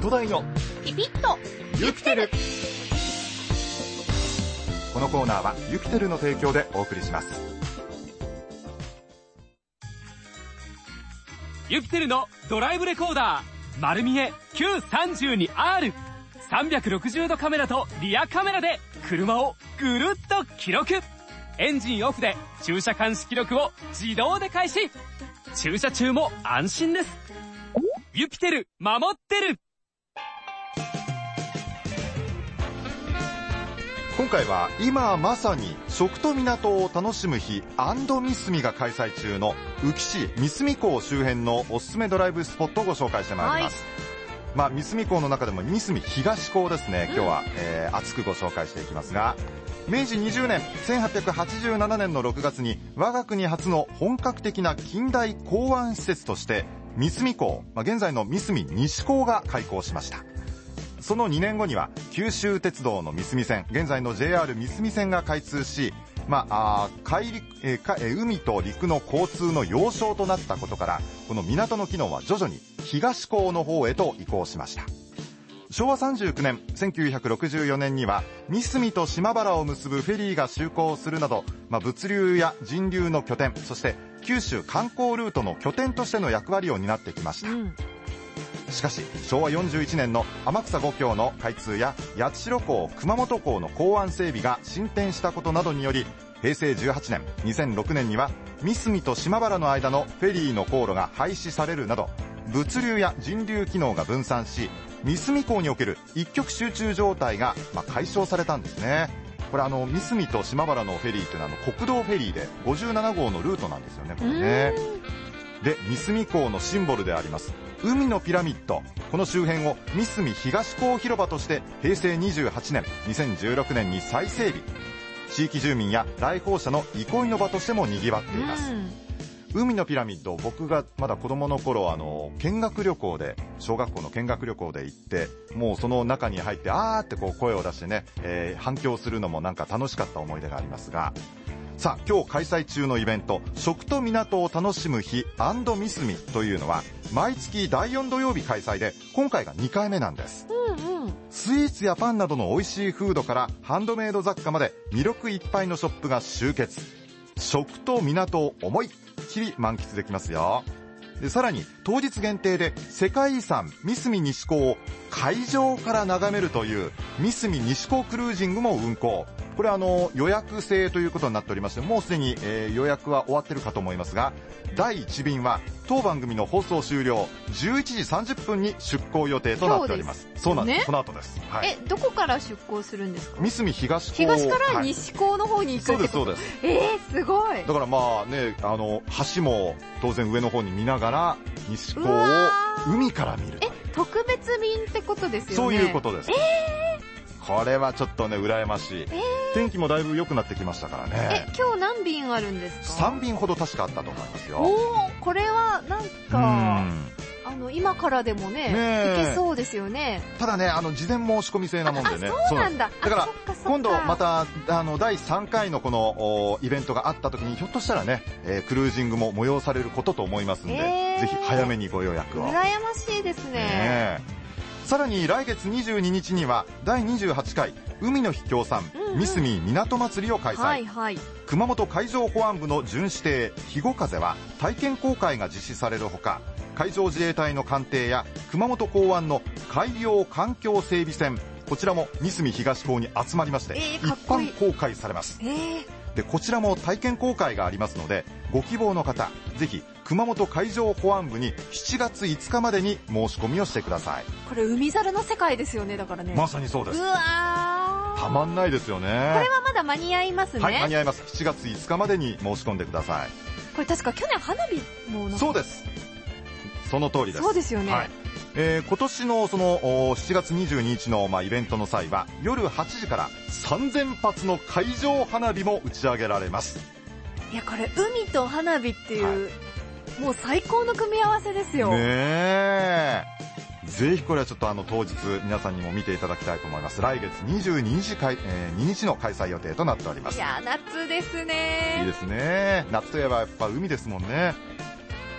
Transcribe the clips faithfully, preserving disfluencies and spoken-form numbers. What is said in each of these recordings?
ット代のピピッとユピテル。このコーナーはユピテルの提供でお送りします。 ユピテルのドライブレコーダー丸見え キューさんじゅうにアール、 さんびゃくろくじゅうどカメラとリアカメラで車をぐるっと記録。エンジンオフで駐車監視記録を自動で開始。駐車中も安心です。ユピテル守ってる。 今回は今まさに食と港を楽しむ日&三隅が開催中の宇城市三隅港周辺のおすすめドライブスポットをご紹介してまいります、はい。まあ、三隅港の中でも三隅東港ですね、今日は、うんえー、熱くご紹介していきますが、明治にじゅうねんせんはっぴゃくはちじゅうななねんのろくがつに我が国初の本格的な近代港湾施設として三隅港、まあ、現在の三隅西港が開港しました。そのにねんごには九州鉄道の三隅線、現在の ジェイアール 三隅線が開通し、まあ、あ海陸、えーかえー、海と陸の交通の要衝となったことから、この港の機能は徐々に東港の方へと移行しました。しょうわさんじゅうきゅうねんせんきゅうひゃくろくじゅうよねんには三隅と島原を結ぶフェリーが就航するなど、まあ、物流や人流の拠点、そして九州観光ルートの拠点としての役割を担ってきました、うん。しかししょうわよんじゅういちねんの天草五橋の開通や八代港、熊本港の港湾整備が進展したことなどにより、へいせいじゅうはちねんにせんろくねんには三隅と島原の間のフェリーの航路が廃止されるなど、物流や人流機能が分散し、三隅港における一極集中状態が、まあ、解消されたんですね。これあの三隅と島原のフェリーというのはあの国道フェリーでごじゅうななごうのルートなんですよね、これね。で、三隅港のシンボルであります海のピラミッド、この周辺を三隅東港広場としてへいせいにじゅうはちねんにせんじゅうろくねんに再整備。地域住民や来訪者の憩いの場としても賑わっています。海のピラミッド、僕がまだ子供の頃あの見学旅行で、小学校の見学旅行で行って、もうその中に入ってあーってこう声を出してね、えー、反響するのもなんか楽しかった思い出がありますが、さあ今日開催中のイベント、食と港を楽しむ日&三隅というのは毎月だいよん土曜日開催で、今回がにかいめなんです、うんうん、スイーツやパンなどの美味しいフードからハンドメイド雑貨まで魅力いっぱいのショップが集結。食と港を思いっきり満喫できますよ。で、さらに当日限定で世界遺産三隅西港を海上から眺めるという三隅西港クルージングも運行。これあの予約制ということになっておりまして、もうすでに、えー、予約は終わってるかと思いますが、だいいち便は当番組の放送終了じゅういちじさんじゅっぷんに出港予定となっております。そうなんです、ね、この後です、はい、 え、どこから出港するんですか？ 三隅東港、 東から西港の方に行くってこと、はい、そうですそうです。えー、すごい。 だからまあね、あの橋も当然上の方に見ながら西港を海から見る。 え、特別便ってことですよね？ そういうことです。 えー、これはちょっとね羨ましい、えー、天気もだいぶ良くなってきましたからね。 え、今日何便あるんですか？ さん便ほど確かあったと思いますよ。 おー、これはなんかあの今からでも ね, ね行けそうですよね。 ただね、あの事前申し込み制なもんでね。 あ、そうなんだ。 だから今度またあのだいさんかいのこのイベントがあった時に、ひょっとしたらね、えー、クルージングも催されることと思いますんで、えー、ぜひ早めにご予約を。 羨ましいですね。ね、 さらに来月にじゅうににちにはだいにじゅうはちかい海の日協賛、うんうん、三隅港祭りを開催、はいはい、熊本海上保安部の巡視艇ひご風は体験航海が実施されるほか、海上自衛隊の艦艇や熊本港湾の海洋環境整備船、こちらも三隅東港に集まりまして、えー、一般公開されます、えー、でこちらも体験公開がありますので、ご希望の方ぜひ熊本海上保安部にしちがついつかまでに申し込みをしてください。 これ海猿の世界ですよね。だからね、 まさにそうです。 うわ、 たまんないですよね。これはまだ間に合いますね。 はい、間に合います。しちがついつかまでに申し込んでください。 これ確か去年花火もなんか、 そうです、その通りです。 そうですよね、 はい、えー、今年のそのしちがつにじゅうににちの、まあ、イベントの際は夜はちじからさんぜんはつの海上花火も打ち上げられます。 いや、これ海と花火っていう、はい、もう最高の組み合わせですよね。えぜひこれはちょっとあの当日皆さんにも見ていただきたいと思います。来月にじゅうににち、えー、ににちの開催予定となっております。 いや、夏ですね。 いいですね。夏といえばやっぱ海ですもんね。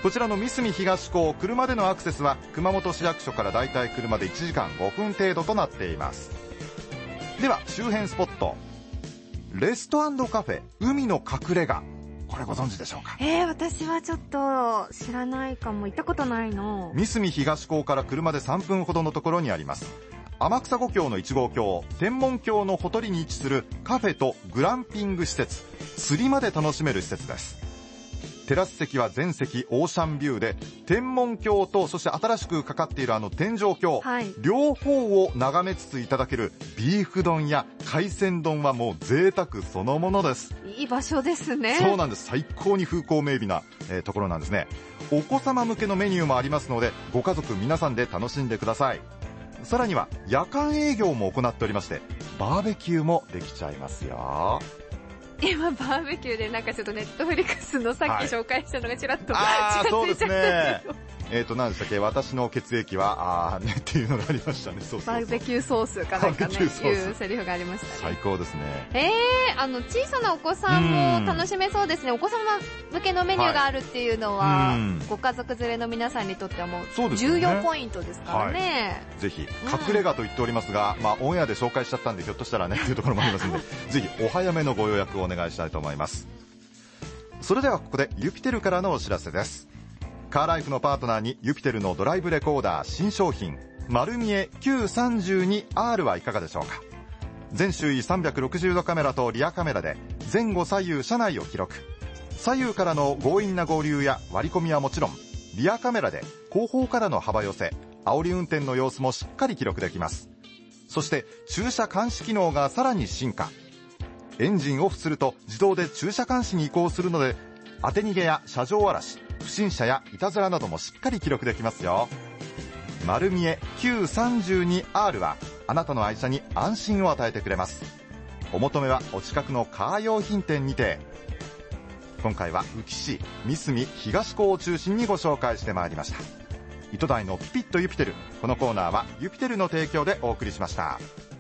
こちらの三隅東港、車でのアクセスは熊本市役所からだいたい車でいちじかんごふん程度となっています。では周辺スポット、レスト&カフェ海の隠れ家、これご存知でしょうか？ えー、私はちょっと知らないかも。行ったことないの。 三隅東港から車でさんぷんほどのところにあります。天草五峡のいち号橋、天文橋のほとりに位置するカフェとグランピング施設、釣りまで楽しめる施設です。テラス席は全席オーシャンビューで、天文橋とそして新しくかかっているあの天井橋、はい、両方を眺めつついただけるビーフ丼や海鮮丼はもう贅沢そのものです。 いい場所ですね。 そうなんです。最高に風光明媚な、えー、ところなんですね。お子様向けのメニューもありますので、ご家族皆さんで楽しんでください。さらには夜間営業も行っておりまして、バーベキューもできちゃいますよ。 今バーベキューでなんかちょっとネットフリックスのさっき紹介したのがちらっと、 はい、あそうですね。 えっと何でしたっけ、私の血液はあーねっていうのがありましたね。そうそうそう、 バーベキューソースかなんかねいうセリフがありましたね。 最高ですね。 えー、あの小さなお子さんも楽しめそうですね。お子様向けのメニューがあるっていうのは、はい、ご家族連れの皆さんにとってはもう重要ポイントですからね。 はい、ぜひ隠れ家と言っておりますが、うん、まあオンエアで紹介しちゃったんでひょっとしたらねっていうところもありますのでぜひお早めのご予約をお願いしたいと思います。それではここでユピテルからのお知らせです。カーライフのパートナーにユピテルのドライブレコーダー新商品丸見え キューさんじゅうにアール はいかがでしょうか。全周囲さんびゃくろくじゅうどカメラとリアカメラで前後左右車内を記録。左右からの強引な合流や割り込みはもちろん、リアカメラで後方からの幅寄せ、煽り運転の様子もしっかり記録できます。そして駐車監視機能がさらに進化。エンジンオフすると自動で駐車監視に移行するので、当て逃げや車上荒らし、不審者やいたずらなどもしっかり記録できますよ。丸見え キューさんじゅうにアール はあなたの愛車に安心を与えてくれます。お求めはお近くのカー用品店にて。今回は宇城市三隅東港を中心にご紹介してまいりました。糸台のピピッとユピテル、このコーナーはユピテルの提供でお送りしました。